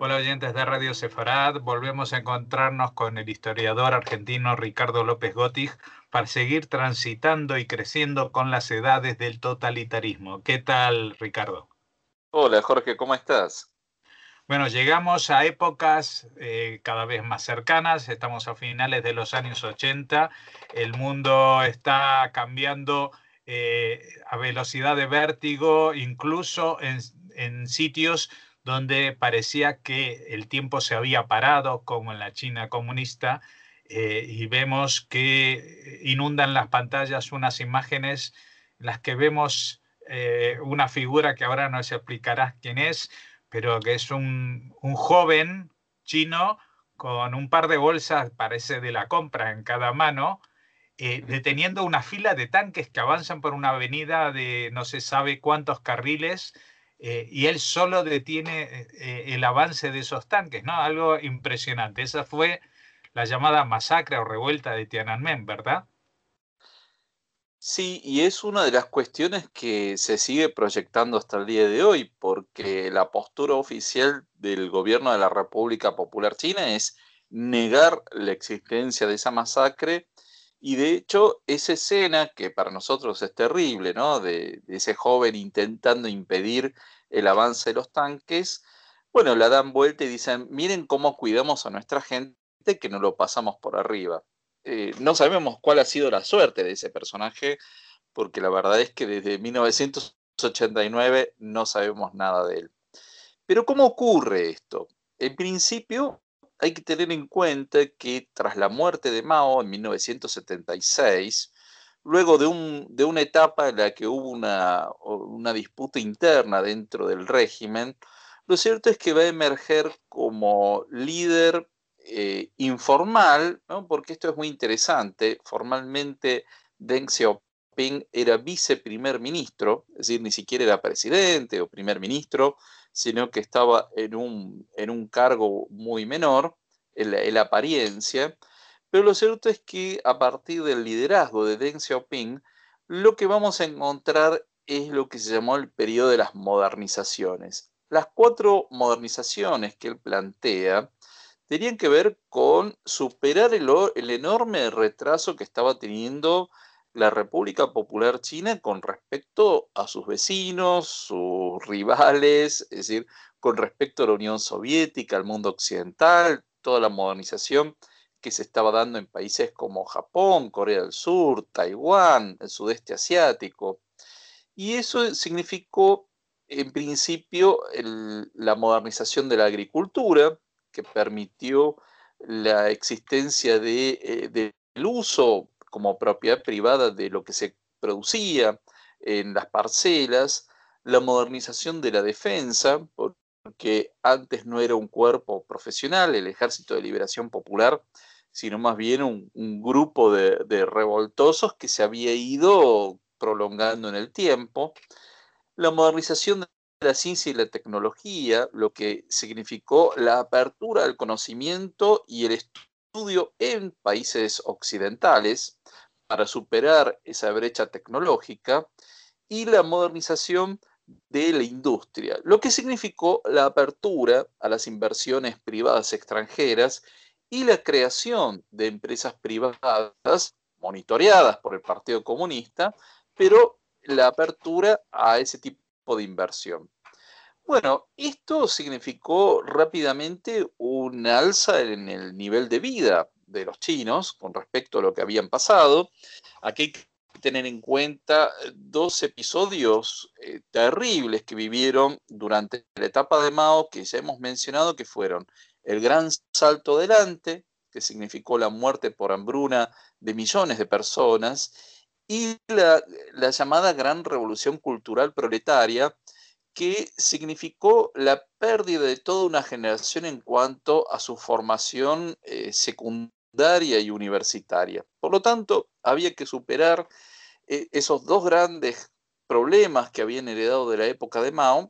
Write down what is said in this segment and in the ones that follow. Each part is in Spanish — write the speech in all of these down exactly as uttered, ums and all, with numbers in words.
Hola oyentes de Radio Sefarad, volvemos a encontrarnos con el historiador argentino Ricardo López Gotig para seguir transitando y creciendo con las edades del totalitarismo. ¿Qué tal, Ricardo? Hola Jorge, ¿cómo estás? Bueno, llegamos a épocas eh, cada vez más cercanas, estamos a finales de los años ochenta, el mundo está cambiando eh, a velocidad de vértigo, incluso en, en sitios donde parecía que el tiempo se había parado, como en la China comunista, eh, y vemos que inundan las pantallas unas imágenes en las que vemos eh, una figura que ahora nos explicarás quién es, pero que es un, un joven chino con un par de bolsas, parece de la compra, en cada mano, eh, deteniendo una fila de tanques que avanzan por una avenida de no se sabe cuántos carriles, eh, y él solo detiene eh, el avance de esos tanques, ¿no? Algo impresionante. Esa fue la llamada masacre o revuelta de Tiananmen, ¿verdad? Sí, y es una de las cuestiones que se sigue proyectando hasta el día de hoy, porque la postura oficial del gobierno de la República Popular China es negar la existencia de esa masacre, y de hecho esa escena que para nosotros es terrible, ¿no? De, de ese joven intentando impedir el avance de los tanques, bueno, la dan vuelta y dicen, miren cómo cuidamos a nuestra gente que no lo pasamos por arriba. Eh, no sabemos cuál ha sido la suerte de ese personaje, porque la verdad es que desde mil novecientos ochenta y nueve no sabemos nada de él. Pero ¿cómo ocurre esto? En principio, hay que tener en cuenta que tras la muerte de Mao en mil novecientos setenta y seis, luego de, un, de una etapa en la que hubo una, una disputa interna dentro del régimen, lo cierto es que va a emerger como líder eh, informal, ¿no? Porque esto es muy interesante. Formalmente, Deng Xiaoping era viceprimer ministro, es decir, ni siquiera era presidente o primer ministro, sino que estaba en un, en un cargo muy menor, en la, en la apariencia. Pero lo cierto es que a partir del liderazgo de Deng Xiaoping, lo que vamos a encontrar es lo que se llamó el periodo de las modernizaciones. Las cuatro modernizaciones que él plantea tenían que ver con superar el, el enorme retraso que estaba teniendo la República Popular China con respecto a sus vecinos, sus rivales, es decir, con respecto a la Unión Soviética, al mundo occidental, toda la modernización que se estaba dando en países como Japón, Corea del Sur, Taiwán, el sudeste asiático. Y eso significó, en principio, el, la modernización de la agricultura, que permitió la existencia de, eh, del uso como propiedad privada de lo que se producía en las parcelas, la modernización de la defensa, porque antes no era un cuerpo profesional, el Ejército de Liberación Popular, sino más bien un, un grupo de, de revoltosos que se había ido prolongando en el tiempo. La modernización de la ciencia y la tecnología, lo que significó la apertura al conocimiento y el estudio en países occidentales para superar esa brecha tecnológica, y la modernización de la industria, lo que significó la apertura a las inversiones privadas extranjeras y la creación de empresas privadas monitoreadas por el Partido Comunista, pero la apertura a ese tipo de inversión. Bueno, esto significó rápidamente un alza en el nivel de vida de los chinos con respecto a lo que habían pasado. Aquí hay que tener en cuenta dos episodios eh, terribles que vivieron durante la etapa de Mao, que ya hemos mencionado, que fueron el gran salto adelante, que significó la muerte por hambruna de millones de personas, y la, la llamada Gran Revolución Cultural Proletaria, que significó la pérdida de toda una generación en cuanto a su formación eh, secundaria y universitaria. Por lo tanto, había que superar eh, esos dos grandes problemas que habían heredado de la época de Mao,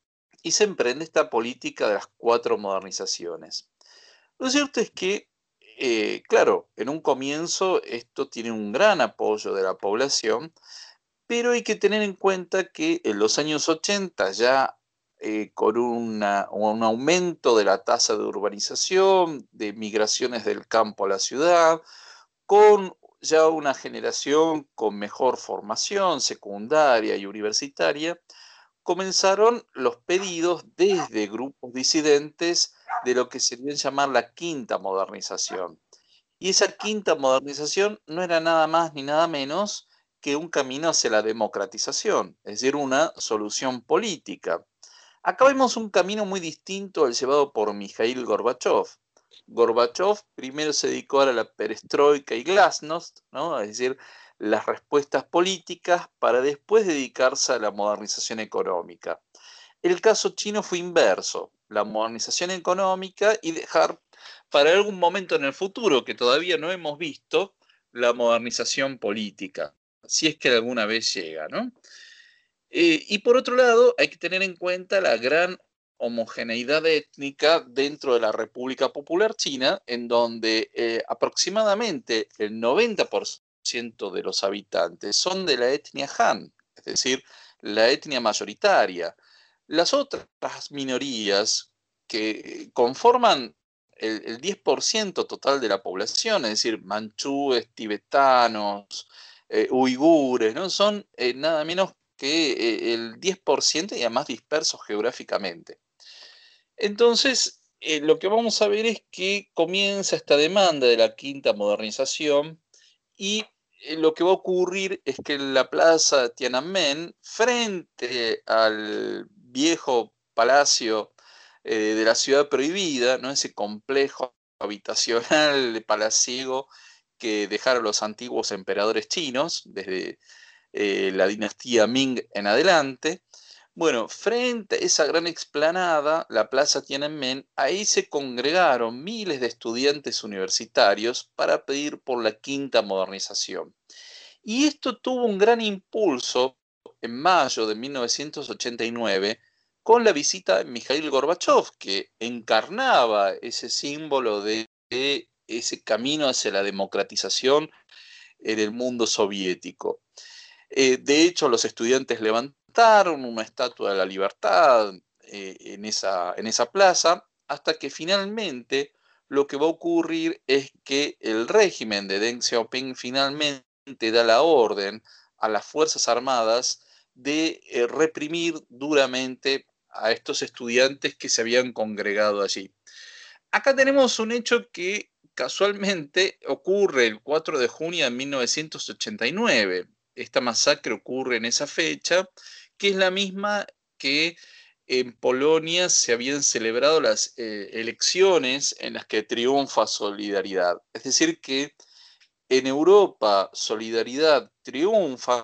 y se emprende esta política de las cuatro modernizaciones. Lo cierto es que, eh, claro, en un comienzo esto tiene un gran apoyo de la población, pero hay que tener en cuenta que en los años ochenta, ya eh, con una, un aumento de la tasa de urbanización, de migraciones del campo a la ciudad, con ya una generación con mejor formación secundaria y universitaria, comenzaron los pedidos desde grupos disidentes de lo que se debe llamar la quinta modernización. Y esa quinta modernización no era nada más ni nada menos que un camino hacia la democratización, es decir, una solución política. Acá vemos un camino muy distinto al llevado por Mikhail Gorbachev. Gorbachev primero se dedicó a la perestroika y glasnost, ¿no? Es decir, las respuestas políticas para después dedicarse a la modernización económica. El caso chino fue inverso, la modernización económica y dejar para algún momento en el futuro, que todavía no hemos visto, la modernización política, si es que alguna vez llega, ¿no? Eh, y por otro lado, hay que tener en cuenta la gran homogeneidad étnica dentro de la República Popular China, en donde eh, aproximadamente el noventa por ciento de los habitantes son de la etnia Han, es decir, la etnia mayoritaria. Las otras minorías que conforman el, el diez por ciento total de la población, es decir, manchúes, tibetanos, eh, uigures, ¿no? Son eh, nada menos que eh, el diez por ciento y además dispersos geográficamente. Entonces, eh, lo que vamos a ver es que comienza esta demanda de la quinta modernización y eh, lo que va a ocurrir es que en la plaza Tiananmen, frente al viejo palacio eh, de la ciudad prohibida, ¿no? Ese complejo habitacional palaciego que dejaron los antiguos emperadores chinos desde eh, la dinastía Ming en adelante. Bueno, frente a esa gran explanada, la Plaza Tiananmen, ahí se congregaron miles de estudiantes universitarios para pedir por la quinta modernización. Y esto tuvo un gran impulso en mayo de mil novecientos ochenta y nueve con la visita de Mikhail Gorbachev, que encarnaba ese símbolo de, de ese camino hacia la democratización en el mundo soviético. Eh, de hecho, los estudiantes levantaron una estatua de la libertad eh, en, esa, en esa plaza, hasta que finalmente lo que va a ocurrir es que el régimen de Deng Xiaoping finalmente da la orden a las Fuerzas Armadas de eh, reprimir duramente a estos estudiantes que se habían congregado allí. Acá tenemos un hecho que casualmente ocurre el cuatro de junio de mil novecientos ochenta y nueve. Esta masacre ocurre en esa fecha, que es la misma que en Polonia se habían celebrado las eh, elecciones en las que triunfa Solidaridad. Es decir, que en Europa Solidaridad triunfa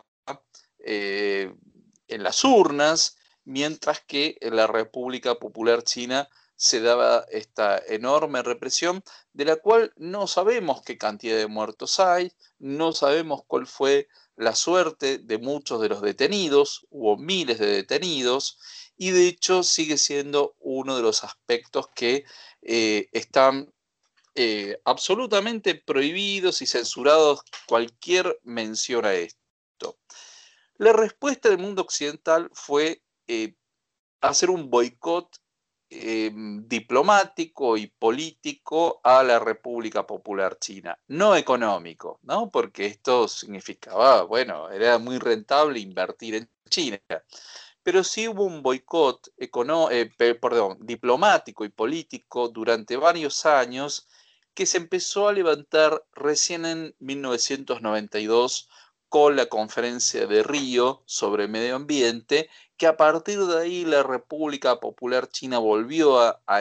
eh, en las urnas, mientras que en la República Popular China se daba esta enorme represión, de la cual no sabemos qué cantidad de muertos hay, no sabemos cuál fue la suerte de muchos de los detenidos, hubo miles de detenidos, y de hecho sigue siendo uno de los aspectos que eh, están eh, absolutamente prohibidos y censurados cualquier mención a esto. La respuesta del mundo occidental fue eh, hacer un boicot eh, diplomático y político a la República Popular China, no económico, ¿no? Porque esto significaba, bueno, era muy rentable invertir en China, pero sí hubo un boicot eh, perdón, diplomático y político durante varios años que se empezó a levantar recién en mil novecientos noventa y dos con la conferencia de Río sobre medio ambiente, que a partir de ahí la República Popular China volvió a, a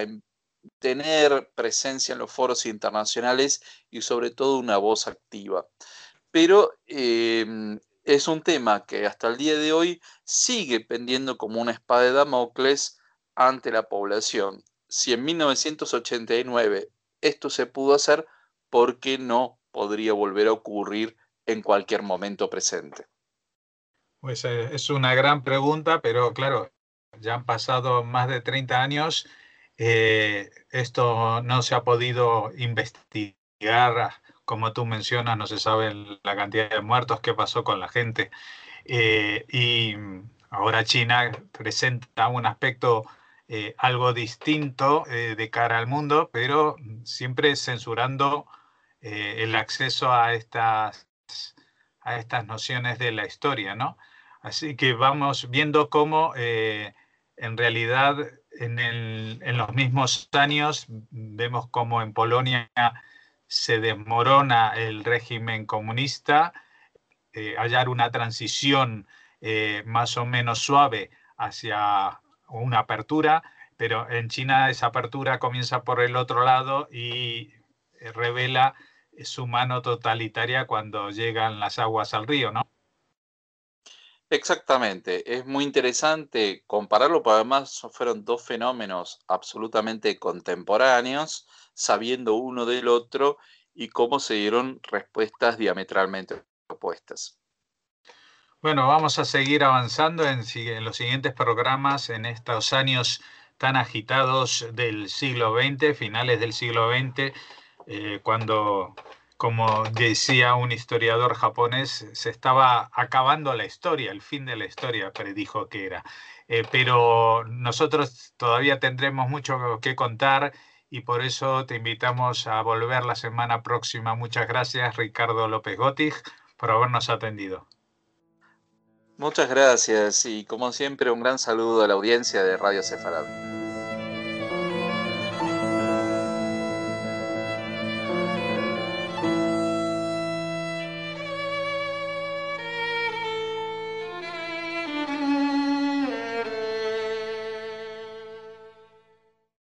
tener presencia en los foros internacionales y sobre todo una voz activa. Pero eh, es un tema que hasta el día de hoy sigue pendiendo como una espada de Damocles ante la población. Si en mil novecientos ochenta y nueve esto se pudo hacer, ¿por qué no podría volver a ocurrir en cualquier momento presente? Pues eh, es una gran pregunta, pero claro, ya han pasado más de treinta años, eh, esto no se ha podido investigar, como tú mencionas, no se sabe la cantidad de muertos, qué pasó con la gente. Eh, y ahora China presenta un aspecto eh, algo distinto eh, de cara al mundo, pero siempre censurando eh, el acceso a estas, a estas nociones de la historia, ¿no? Así que vamos viendo cómo eh, en realidad en, el, en los mismos años vemos cómo en Polonia se desmorona el régimen comunista, eh, hallar una transición eh, más o menos suave hacia una apertura, pero en China esa apertura comienza por el otro lado y eh, revela su mano totalitaria cuando llegan las aguas al río, ¿no? Exactamente, es muy interesante compararlo, porque además fueron dos fenómenos absolutamente contemporáneos, sabiendo uno del otro y cómo se dieron respuestas diametralmente opuestas. Bueno, vamos a seguir avanzando en, en los siguientes programas en estos años tan agitados del siglo veinte, finales del siglo veinte, eh, cuando, como decía un historiador japonés, se estaba acabando la historia, el fin de la historia, predijo que era. Eh, pero nosotros todavía tendremos mucho que contar y por eso te invitamos a volver la semana próxima. Muchas gracias, Ricardo López Gotig, por habernos atendido. Muchas gracias y como siempre un gran saludo a la audiencia de Radio Sefarad.